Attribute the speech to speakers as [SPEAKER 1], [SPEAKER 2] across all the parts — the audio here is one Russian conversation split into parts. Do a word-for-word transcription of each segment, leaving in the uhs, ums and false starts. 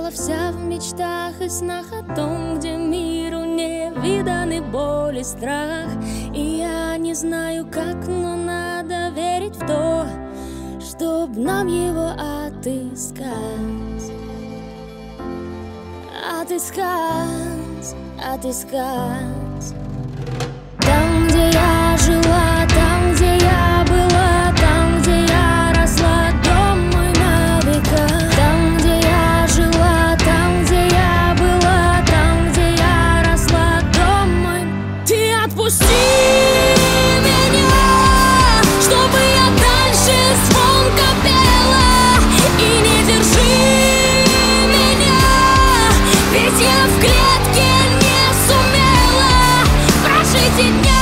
[SPEAKER 1] Плавала вся в мечтах и снах о том, где миру не виданы боль и страх. И я не знаю как, но надо верить в то, чтоб нам его отыскать. Отыскать, отыскать. Там, где я жила, там, где я была, там, где я росла, дом мой на века. Там, где я жила, там, где я была, там, где я росла, дом мой. Ты отпусти меня, чтобы я дальше звонко пела, и не держи меня, ведь я в клетке не сумела прожить и дня.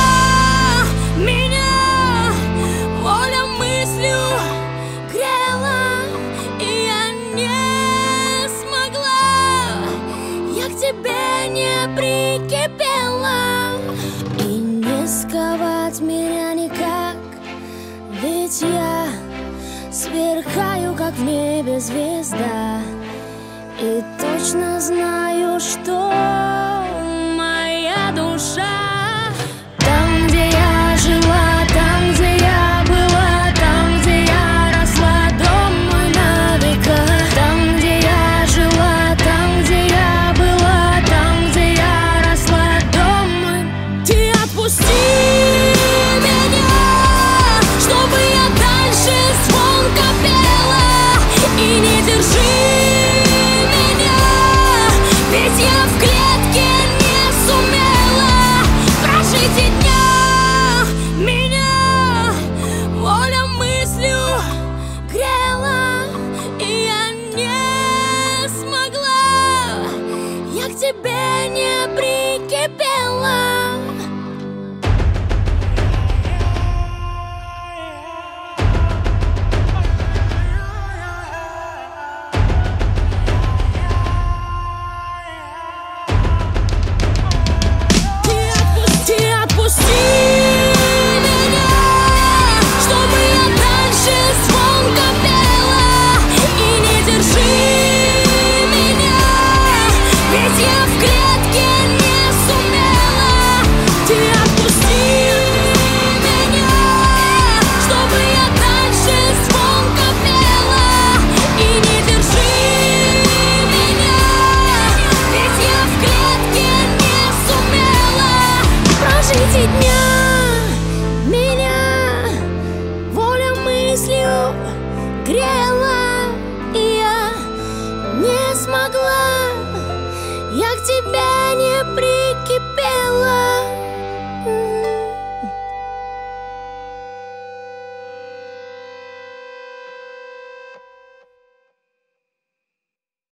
[SPEAKER 1] Меня воля мыслью грела, и я не смогла, я к тебе не прикипела. И не сковать меня никак, ведь я сверкаю, как в небе звезда, и точно знаю, что моя душа. Там, где я жила, там, где я была, там, где я росла, дом мой на века. Там, где я жила, там, где я была, там, где я росла, дом мой. Ты отпусти меня, чтобы я дальше звонко пела, и не держи меня, ведь я в клетке не сумела прожить и дня. Меня воля мыслью грела, и я не смогла, я к тебе не прикипела. Грела, и я не смогла, я к тебе не прикипела.